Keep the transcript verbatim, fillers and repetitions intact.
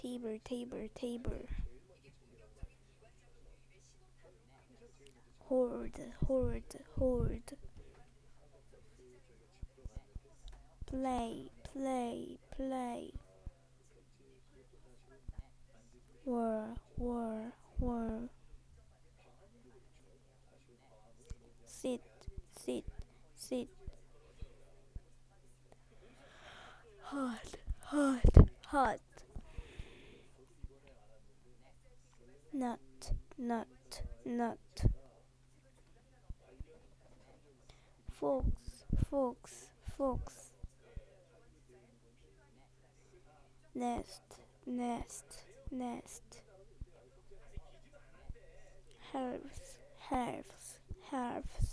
table, table, table. Hold, hold, hold. Play, play, play. Whir, whir, whir. Sit, sit, sit. Hot, hot, hot. Nut, nut, nut. Fox, fox, fox. Nest, nest, nest. Herbs, herbs, herbs.